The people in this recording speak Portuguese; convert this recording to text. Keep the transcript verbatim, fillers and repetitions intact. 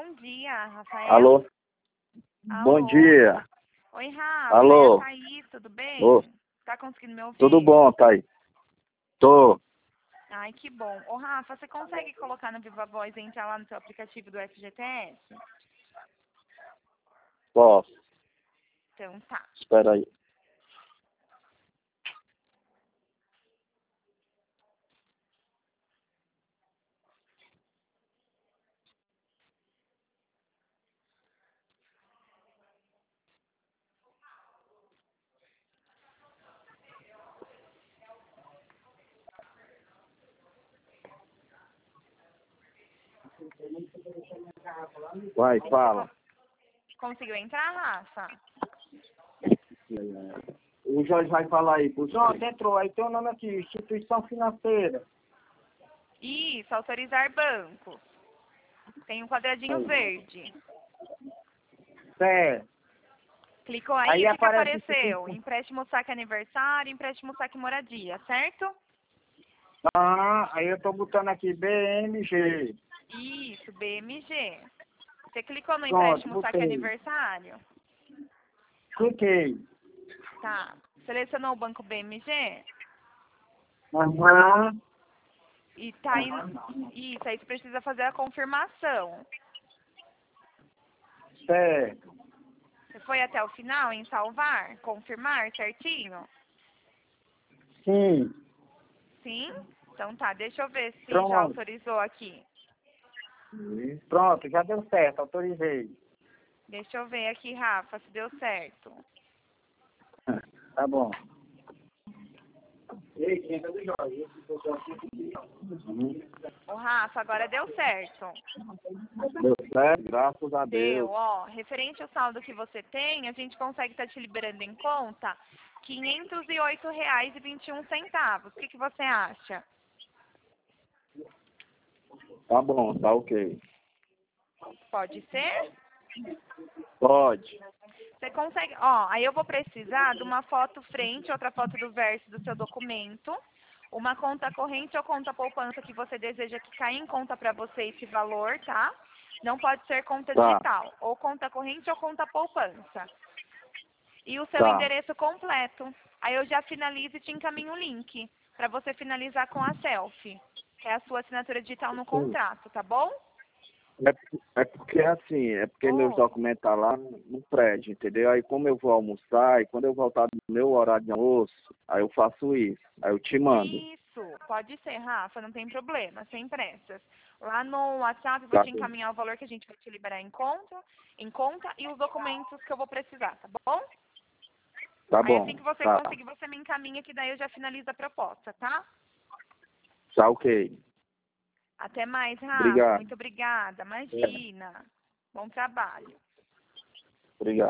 bom dia, Rafael. Alô? Alô? Bom dia. Oi, Rafa. Alô? É a Thaís, tudo bem? Ô, Tá conseguindo me ouvir? tudo bom, Thaís? Tô. Ai, que bom. Ô, Rafa, você consegue colocar no Viva Voz e entrar lá no seu aplicativo do F G T S? Posso. Então tá. Espera aí. Vai, fala. Conseguiu entrar, Rafa? O Jorge vai falar aí, por Pronto, favor. entrou. Aí tem o nome aqui, instituição financeira. Isso, autorizar banco. Tem um quadradinho verde. Certo. Clicou aí, Aí o que, que aparece apareceu? instituição. Empréstimo saque aniversário, empréstimo saque moradia, certo? Ah, aí eu tô botando aqui B M G. Isso, B M G. Você clicou no Pronto, empréstimo saque botei. aniversário? Cliquei. Tá. Selecionou o banco B M G? Aham. E tá aí. Isso, aí você precisa fazer a confirmação. Certo. Você foi até o final em salvar? Confirmar certinho? Sim. Sim? Então tá, deixa eu ver se Pronto. já autorizou aqui. Pronto, já deu certo, autorizei. Deixa eu ver aqui, Rafa, se deu certo. Tá bom. Ô, Rafa, agora deu certo. Deu certo, graças a Deu, Deus. ó. Referente ao saldo que você tem, a gente consegue estar te liberando em conta quinhentos e oito reais e vinte e um centavos. O que, que você acha? Tá bom, tá ok. Pode ser? Pode. Você consegue, ó, aí eu vou precisar de uma foto frente, outra foto do verso do seu documento, uma conta corrente ou conta poupança que você deseja que caia em conta para você esse valor, tá? Não pode ser conta Tá. digital, ou conta corrente ou conta poupança. E o seu Tá. endereço completo. Aí eu já finalizo e te encaminho o link para você finalizar com a selfie, que é a sua assinatura digital no contrato, tá bom? É, é porque assim, é porque meus Oh. documentos tá lá no no prédio, entendeu? Aí como eu vou almoçar e quando eu voltar do meu horário de almoço, aí eu faço isso. Aí eu te mando. Isso, pode ser, Rafa, não tem problema, sem pressas. Lá no WhatsApp eu vou Tá te bom. encaminhar o valor que a gente vai te liberar em conta, em conta e os documentos que eu vou precisar, tá bom? Tá Aí bom. assim que você Tá. conseguir, você me encaminha que daí eu já finalizo a proposta, tá? Tá ok. Até mais, Rafa. Obrigado. Muito obrigada. Imagina. Bom trabalho. Obrigado.